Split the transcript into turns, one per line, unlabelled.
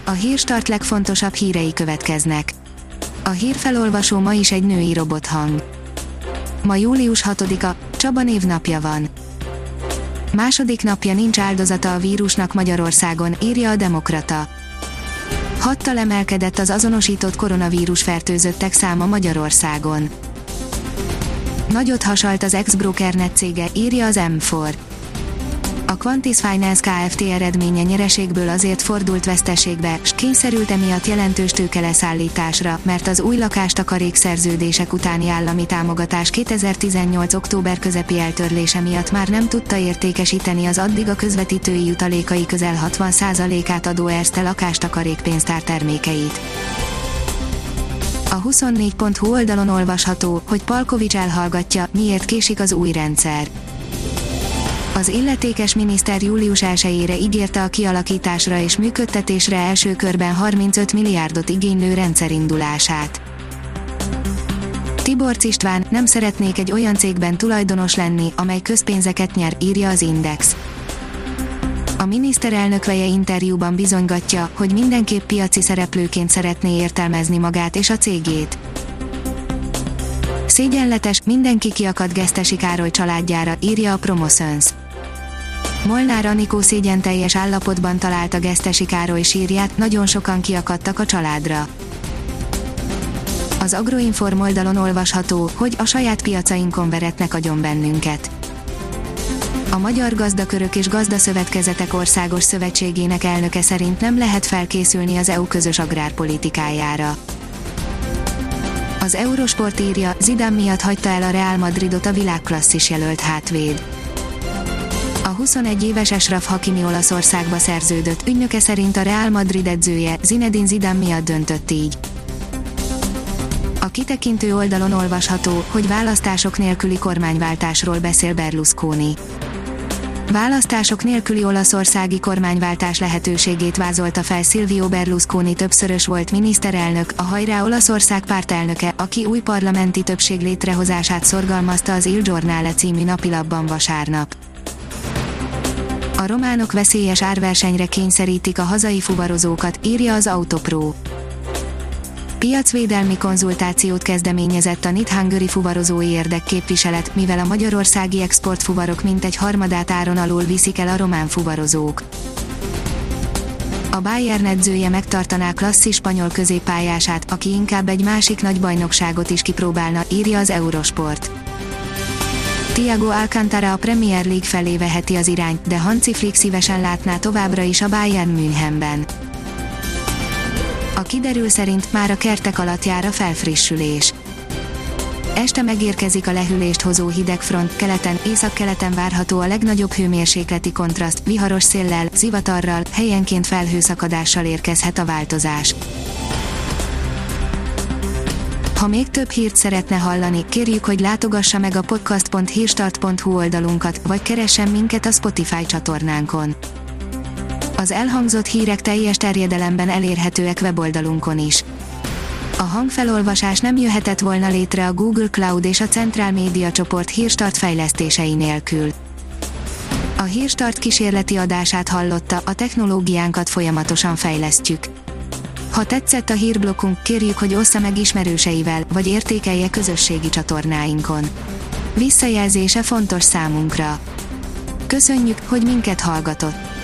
A Hírstart legfontosabb hírei következnek. A hírfelolvasó ma is egy női robothang. Ma július 6-a, Csaba névnapja van. Második napja nincs áldozata a vírusnak Magyarországon, írja a Demokrata. 6-tal emelkedett az azonosított koronavírus fertőzöttek száma Magyarországon. Nagyot hasalt az ex-Brokernet cége, írja az M4. A Quantis Finance Kft. Eredménye nyereségből azért fordult veszteségbe, s kényszerült emiatt jelentős tőkeleszállításra, mert az új lakástakarék szerződések utáni állami támogatás 2018. október közepi eltörlése miatt már nem tudta értékesíteni az addig a közvetítői jutalékai közel 60%-át adó Erste lakástakarék pénztár termékeit. A 24.hu oldalon olvasható, hogy Palkovics elhallgatja, miért késik az új rendszer. Az illetékes miniszter július 1-ére ígérte a kialakításra és működtetésre első körben 35 milliárdot igénylő rendszer indulását. Tiborcs István: nem szeretnék egy olyan cégben tulajdonos lenni, amely közpénzeket nyer, írja az Index. A miniszterelnök veje interjúban bizonygatja, hogy mindenképp piaci szereplőként szeretné értelmezni magát és a cégét. Szégyenletes, mindenki kiakadt Gesztesi Károly családjára, írja a Promoszöns. Molnár Anikó szégyenteljes állapotban találta Gesztesi Károly sírját, nagyon sokan kiakadtak a családra. Az Agroinform oldalon olvasható, hogy a saját piacainkon veretnek agyon bennünket. A Magyar Gazdakörök és Gazdaszövetkezetek Országos Szövetségének elnöke szerint nem lehet felkészülni az EU közös agrárpolitikájára. Az Eurosport írja, Zidane miatt hagyta el a Real Madridot a világklasszis jelölt hátvéd. A 21 éves Achraf Hakimi Olaszországba szerződött, ügynöke szerint a Real Madrid edzője, Zinedine Zidane miatt döntött így. A kitekintő oldalon olvasható, hogy választások nélküli kormányváltásról beszél Berlusconi. Választások nélküli olaszországi kormányváltás lehetőségét vázolta fel Silvio Berlusconi többszörös volt miniszterelnök, a Hajrá Olaszország pártelnöke, aki új parlamenti többség létrehozását szorgalmazta az Il Giornale című napilapban vasárnap. A románok veszélyes árversenyre kényszerítik a hazai fuvarozókat, írja az Autopro. Piacvédelmi konzultációt kezdeményezett a Knit Hungary fuvarozói érdekképviselet, mivel a magyarországi exportfuvarok mintegy harmadát áron alul viszik el a román fuvarozók. A Bayern edzője megtartaná klasszis spanyol középpályását, aki inkább egy másik nagy bajnokságot is kipróbálna, írja az Eurosport. Thiago Alcántara a Premier League felé veheti az irányt, de Hansi Flick szívesen látná továbbra is a Bayern Münchenben. A kiderül szerint már a kertek alatt jár a felfrissülés. Este megérkezik a lehűlést hozó hideg front, keleten, északkeleten várható a legnagyobb hőmérsékleti kontraszt, viharos széllel, zivatarral, helyenként felhőszakadással érkezhet a változás. Ha még több hírt szeretne hallani, kérjük, hogy látogassa meg a podcast.hírstart.hu oldalunkat, vagy keressen minket a Spotify csatornánkon. Az elhangzott hírek teljes terjedelemben elérhetőek weboldalunkon is. A hangfelolvasás nem jöhetett volna létre a Google Cloud és a Central Media csoport Hírstart fejlesztései nélkül. A Hírstart kísérleti adását hallotta, a technológiánkat folyamatosan fejlesztjük. Ha tetszett a hírblokkunk, kérjük, hogy ossza meg ismerőseivel, vagy értékelje közösségi csatornáinkon. Visszajelzése fontos számunkra. Köszönjük, hogy minket hallgatott!